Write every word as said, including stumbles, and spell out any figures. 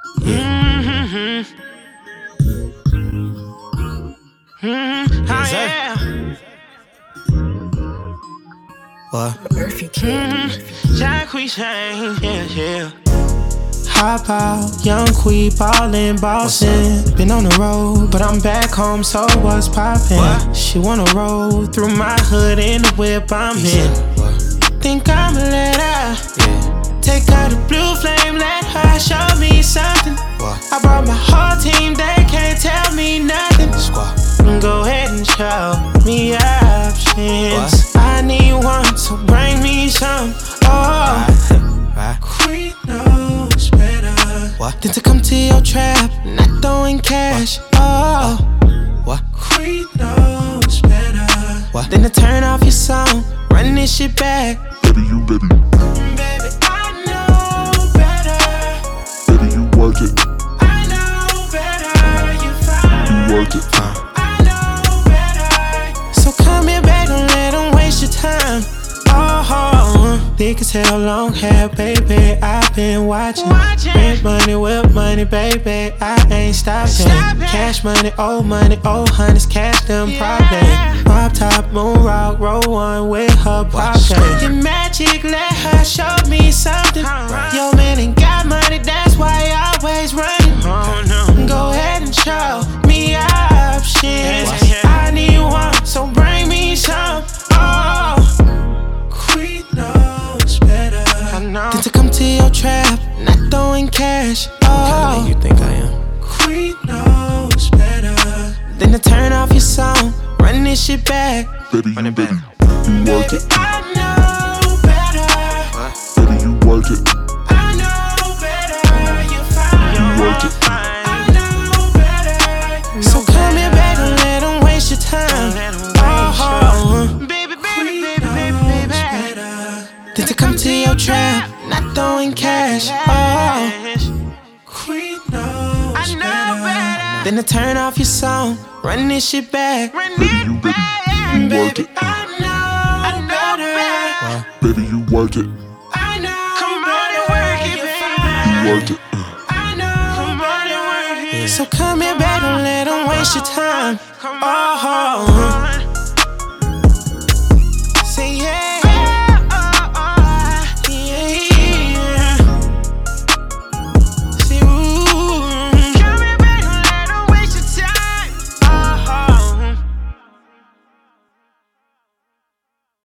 Yeah. Mm-hmm. Mm-hmm. Oh, yeah. What? Murphy Kid. Mm-hmm. Jacquees, yeah, yeah. Hop out, young queen, ballin', bossin'. Been on the road, but I'm back home, so what's poppin'? What? She wanna roll through my hood in the whip I'm in. Think I'ma let her yeah. Take out the blue flame, let her show me something. What? I brought my whole team, they can't tell me nothing. Squad. Go ahead and show me options. What? I need one, so bring me some. Oh, right. Right. Queen knows better. What? Than to come to your trap, not throwing cash. What? Oh, what? Queen knows better. What? Than to turn off your song, run this shit back. Baby, you baby. Baby, I know better. Baby, you work it. I know better. You fine. You work it. Uh. I know better. So come here, babe, don't let them waste your time. Oh, thick as hell, long hair, baby. I've been watching. watching. Rent money, whip money, baby. I ain't stopping. Stop Cash money, old money, old honeys, cash them yeah. Problem. Pop top, moon rock, roll one with her pocket. Your magic, let her show me something. Right. Yo, man ain't got money, that's why I always running. Oh, no. Go ahead and show me options. Yeah. I need one, so bring me some. Oh. Queen knows better than to come to your trap, not throwing cash. Oh, you think I am? Queen knows better than to turn off your song, run this shit back. Baby, run you it back. Baby, you work it. I know better. What? Baby, you work it. I know better. You fine. You work it. I know better. So come here, baby, don't let them waste your time. Oh, baby, baby, baby, baby, baby. Than to come to your trap, not throwing cash. Oh, Queen knows I know better than to turn off your song, run this shit back. Baby, you baby, you work it. I know, I know better. Baby, you work it. I know, come on and work it, baby. You work it. I know, come on and work it. So come here, baby, don't let them waste your time. Oh.